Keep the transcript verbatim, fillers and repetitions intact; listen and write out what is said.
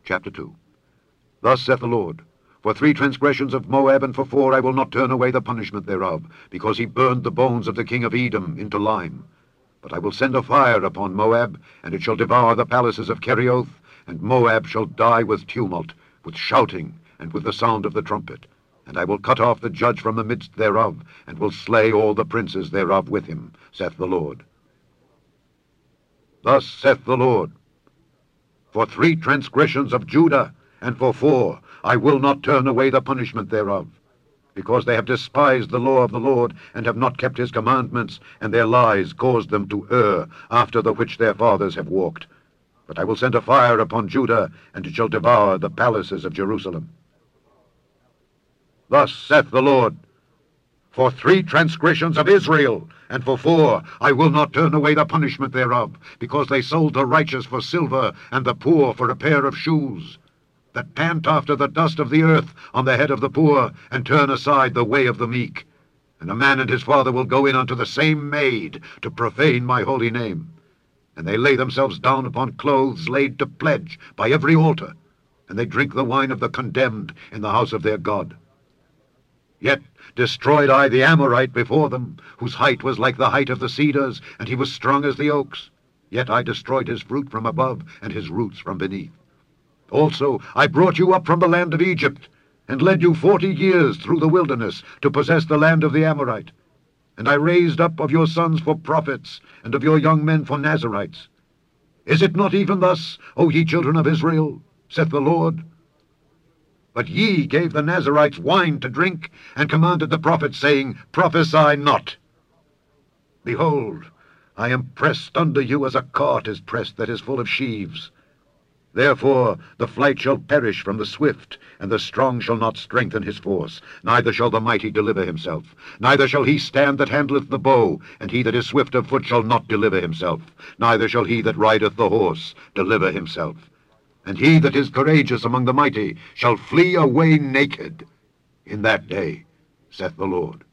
Chapter two. Thus saith the Lord, For three transgressions of Moab, and for four I will not turn away the punishment thereof, because he burned the bones of the king of Edom into lime. But I will send a fire upon Moab, and it shall devour the palaces of Kerioth, and Moab shall die with tumult, with shouting, and with the sound of the trumpet. And I will cut off the judge from the midst thereof, and will slay all the princes thereof with him, saith the Lord. Thus saith the Lord, For three transgressions of Judah, and for four I will not turn away the punishment thereof, because they have despised the law of the Lord, and have not kept his commandments, and their lies caused them to err, after the which their fathers have walked. But I will send a fire upon Judah, and it shall devour the palaces of Jerusalem. Thus saith the Lord, For three transgressions of Israel, and for four I will not turn away the punishment thereof, because they sold the righteous for silver, and the poor for a pair of shoes, that pant after the dust of the earth on the head of the poor, and turn aside the way of the meek. And a man and his father will go in unto the same maid, to profane my holy name. And they lay themselves down upon clothes laid to pledge by every altar, and they drink the wine of the condemned in the house of their God. Yet destroyed I the Amorite before them, whose height was like the height of the cedars, and he was strong as the oaks. Yet I destroyed his fruit from above, and his roots from beneath. Also I brought you up from the land of Egypt, and led you forty years through the wilderness, to possess the land of the Amorite. And I raised up of your sons for prophets, and of your young men for Nazarites. Is it not even thus, O ye children of Israel, saith the Lord? But ye gave the Nazarites wine to drink, and commanded the prophets, saying, Prophesy not. Behold, I am pressed under you as a cart is pressed that is full of sheaves. Therefore the flight shall perish from the swift, and the strong shall not strengthen his force, neither shall the mighty deliver himself. Neither shall he stand that handleth the bow, and he that is swift of foot shall not deliver himself. Neither shall he that rideth the horse deliver himself. And he that is courageous among the mighty shall flee away naked in that day, saith the Lord.